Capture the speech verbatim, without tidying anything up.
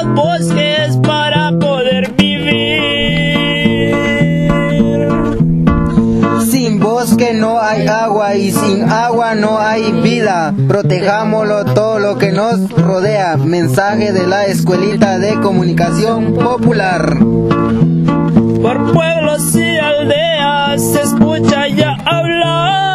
bosques para poder vivir. Sin bosque no hay agua y sin agua no hay vida. Protejámoslo todo lo que nos rodea. Mensaje de la Escuelita de Comunicación Popular. Por pueblos y aldeas se escucha ya hablar.